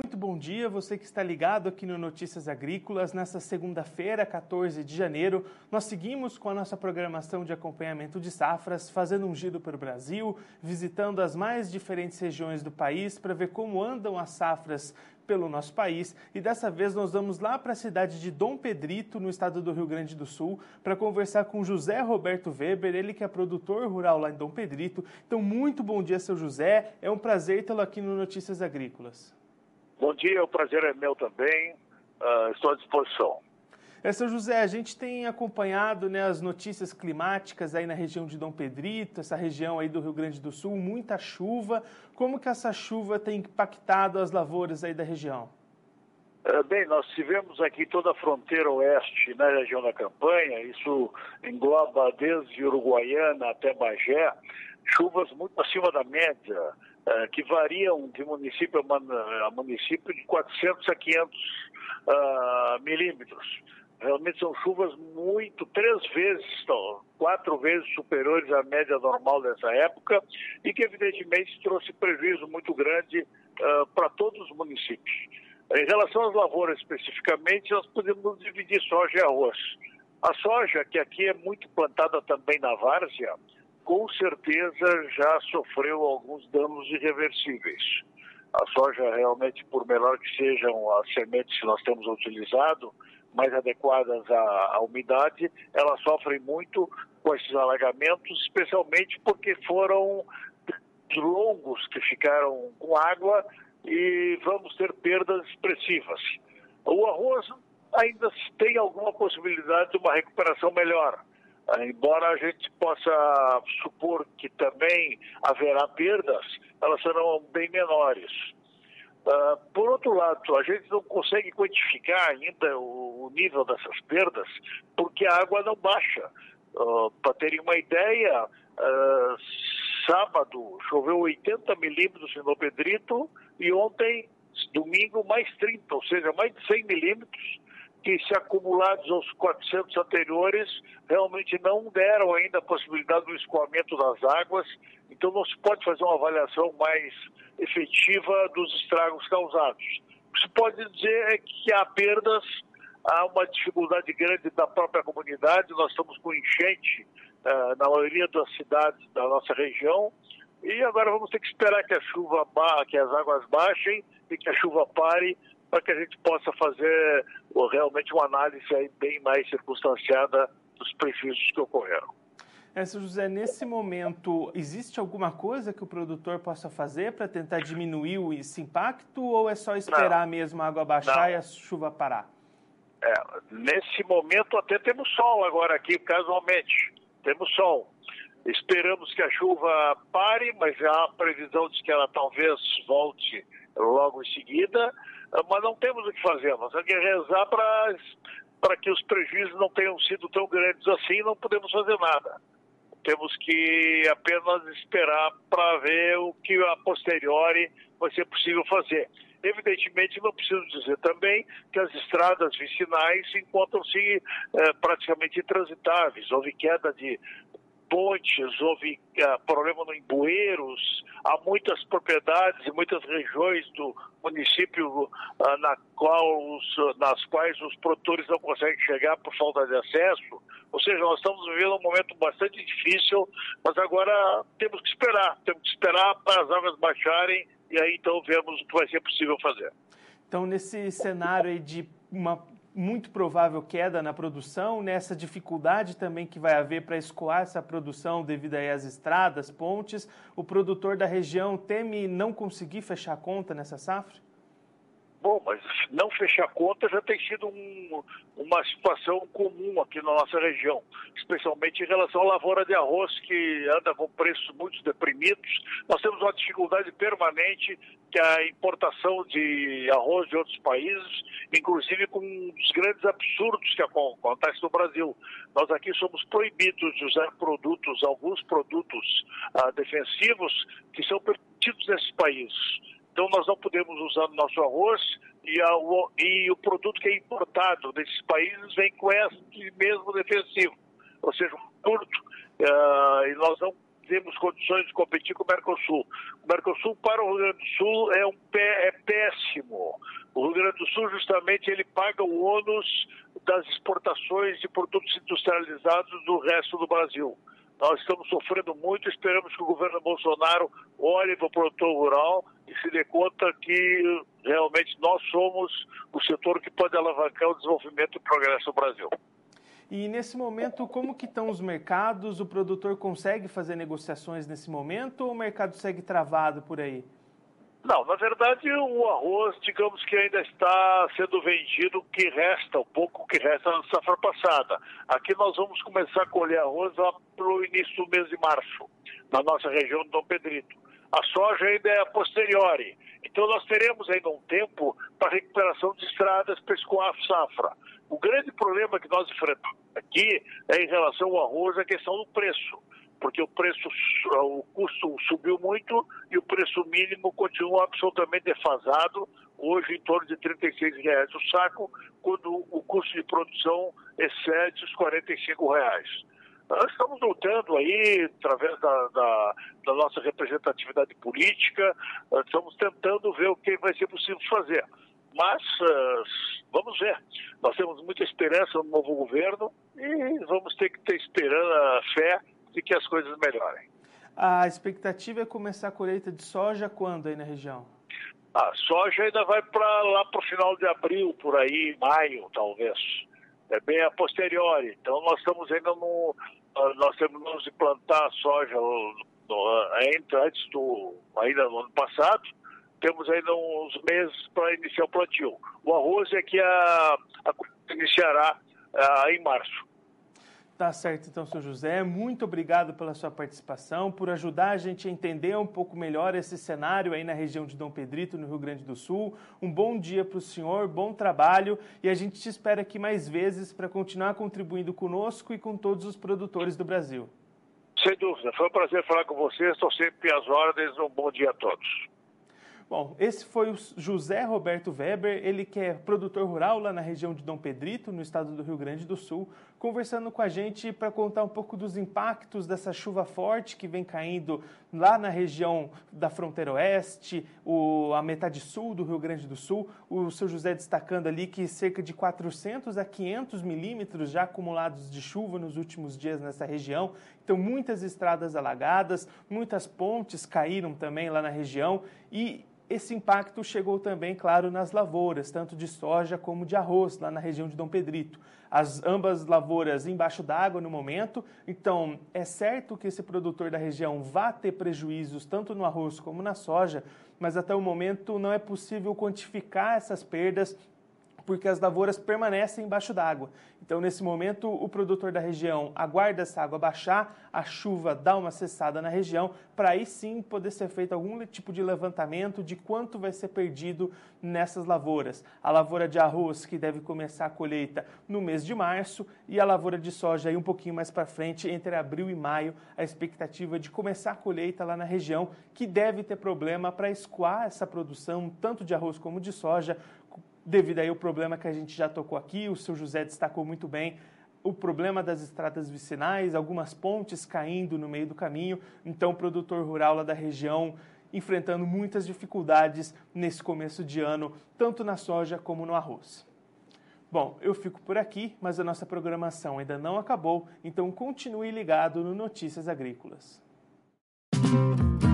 Muito bom dia, você que está ligado aqui no Notícias Agrícolas. Nesta segunda-feira, 14 de janeiro, nós seguimos com a nossa programação de acompanhamento de safras, fazendo um giro pelo Brasil, visitando as mais diferentes regiões do país para ver como andam as safras pelo nosso país. E dessa vez nós vamos lá para a cidade de Dom Pedrito, no estado do Rio Grande do Sul, para conversar com José Roberto Weber, ele que é produtor rural lá em Dom Pedrito. Então, muito bom dia, seu José. É um prazer tê-lo aqui no Notícias Agrícolas. Bom dia, o prazer é meu também, estou à disposição. Seu José, a gente tem acompanhado, as notícias climáticas aí na região de Dom Pedrito, essa região aí do Rio Grande do Sul, muita chuva. Como que essa chuva tem impactado as lavouras aí da região? Bem, nós tivemos aqui toda a fronteira oeste na região da Campanha, isso engloba desde Uruguaiana até Bagé, chuvas muito acima da média, que variam de município a município de 400 a 500 milímetros. Realmente são chuvas quatro vezes superiores à média normal dessa época e que evidentemente trouxe prejuízo muito grande para todos os municípios. Em relação às lavouras especificamente, nós podemos dividir soja e arroz. A soja, que aqui é muito plantada também na várzea, com certeza já sofreu alguns danos irreversíveis. A soja realmente, por melhor que sejam as sementes que nós temos utilizado, mais adequadas à umidade, ela sofre muito com esses alagamentos, especialmente porque foram longos que ficaram com água e vamos ter perdas expressivas. O arroz ainda tem alguma possibilidade de uma recuperação melhor, embora a gente possa supor que também haverá perdas, elas serão bem menores. Por outro lado, a gente não consegue quantificar ainda o nível dessas perdas, porque a água não baixa. Para terem uma ideia, sábado choveu 80 milímetros em Dom Pedrito e ontem, domingo, mais 30, ou seja, mais de 100 milímetros, que se acumulados aos 400 anteriores, realmente não deram ainda a possibilidade do escoamento das águas, então não se pode fazer uma avaliação mais efetiva dos estragos causados. O que se pode dizer é que há perdas, há uma dificuldade grande da própria comunidade, nós estamos com enchente na maioria das cidades da nossa região, e agora vamos ter que esperar que que as águas baixem e que a chuva pare, para que a gente possa fazer realmente uma análise aí bem mais circunstanciada dos prejuízos que ocorreram. Seu José, nesse momento, existe alguma coisa que o produtor possa fazer para tentar diminuir esse impacto ou é só esperar mesmo a água baixar e a chuva parar? Nesse momento até temos sol agora aqui, casualmente. Temos sol. Esperamos que a chuva pare, mas já há previsão de que ela talvez volte logo em seguida, mas não temos o que fazer. Nós temos que rezar para que os prejuízos não tenham sido tão grandes assim, não podemos fazer nada. Temos que apenas esperar para ver o que a posteriori vai ser possível fazer. Evidentemente, não preciso dizer também que as estradas vicinais encontram-se praticamente intransitáveis. Houve queda de pontes, houve problema em bueiros, há muitas propriedades e muitas regiões do município nas quais os produtores não conseguem chegar por falta de acesso. Ou seja, nós estamos vivendo um momento bastante difícil, mas agora temos que esperar para as águas baixarem e aí então vemos o que vai ser possível fazer. Então, nesse cenário aí de uma muito provável queda na produção, nessa dificuldade também que vai haver para escoar essa produção devido aí às estradas, pontes, o produtor da região teme não conseguir fechar a conta nessa safra? Bom, mas não fechar a conta já tem sido uma situação comum aqui na nossa região, especialmente em relação à lavoura de arroz, que anda com preços muito deprimidos. Nós temos uma dificuldade permanente, que é a importação de arroz de outros países, inclusive com um dos grandes absurdos que acontece no Brasil. Nós aqui somos proibidos de usar alguns produtos defensivos que são permitidos nesses países. Então, nós não podemos usar o nosso arroz e o produto que é importado desses países vem com esse mesmo defensivo, ou seja, um produto. E nós não temos condições de competir com o Mercosul. O Mercosul para o Rio Grande do Sul é péssimo. O Rio Grande do Sul, justamente, ele paga o ônus das exportações de produtos industrializados do resto do Brasil. Nós estamos sofrendo muito, esperamos que o governo Bolsonaro olhe para o produtor rural e se dê conta que realmente nós somos o setor que pode alavancar o desenvolvimento e o progresso do Brasil. E nesse momento, como que estão os mercados? O produtor consegue fazer negociações nesse momento ou o mercado segue travado por aí? Não, na verdade o arroz, digamos que ainda está sendo vendido o pouco que resta na safra passada. Aqui nós vamos começar a colher arroz lá para o início do mês de março, na nossa região de Dom Pedrito. A soja ainda é a posteriori. Então nós teremos ainda um tempo para recuperação de estradas para escoar a safra. O grande problema que nós enfrentamos aqui é em relação ao arroz, a questão do preço. Porque o custo subiu muito e o preço mínimo continua absolutamente defasado, hoje em torno de R$ 36 o saco, quando o custo de produção excede os R$ 45. Nós estamos lutando aí, através da nossa representatividade política, estamos tentando ver o que vai ser possível fazer. Mas vamos ver, nós temos muita esperança no novo governo e vamos ter que ter fé de que as coisas melhorem. A expectativa é começar a colheita de soja quando aí na região? A soja ainda vai lá para o final de abril, por aí, maio, talvez. É bem a posteriori. Então nós estamos ainda nós terminamos de plantar a soja ainda no ano passado. Temos ainda uns meses para iniciar o plantio. O arroz é que iniciará em março. Tá certo, então, seu José. Muito obrigado pela sua participação, por ajudar a gente a entender um pouco melhor esse cenário aí na região de Dom Pedrito, no Rio Grande do Sul. Um bom dia para o senhor, bom trabalho, e a gente te espera aqui mais vezes para continuar contribuindo conosco e com todos os produtores do Brasil. Sem dúvida. Foi um prazer falar com vocês. Estou sempre às ordens. Um bom dia a todos. Bom, esse foi o José Roberto Weber, ele que é produtor rural lá na região de Dom Pedrito, no estado do Rio Grande do Sul, conversando com a gente para contar um pouco dos impactos dessa chuva forte que vem caindo lá na região da fronteira oeste, a metade sul do Rio Grande do Sul. O seu José destacando ali que cerca de 400 a 500 milímetros já acumulados de chuva nos últimos dias nessa região. Então, muitas estradas alagadas, muitas pontes caíram também lá na região e esse impacto chegou também, claro, nas lavouras, tanto de soja como de arroz, lá na região de Dom Pedrito. Ambas lavouras embaixo d'água no momento, então é certo que esse produtor da região vai ter prejuízos tanto no arroz como na soja, mas até o momento não é possível quantificar essas perdas, porque as lavouras permanecem embaixo d'água. Então, nesse momento, o produtor da região aguarda essa água baixar, a chuva dá uma cessada na região, para aí sim poder ser feito algum tipo de levantamento de quanto vai ser perdido nessas lavouras. A lavoura de arroz, que deve começar a colheita no mês de março, e a lavoura de soja aí um pouquinho mais para frente, entre abril e maio, a expectativa de começar a colheita lá na região, que deve ter problema para escoar essa produção, tanto de arroz como de soja, devido aí ao problema que a gente já tocou aqui, o seu José destacou muito bem, o problema das estradas vicinais, algumas pontes caindo no meio do caminho, então o produtor rural lá da região enfrentando muitas dificuldades nesse começo de ano, tanto na soja como no arroz. Bom, eu fico por aqui, mas a nossa programação ainda não acabou, então continue ligado no Notícias Agrícolas.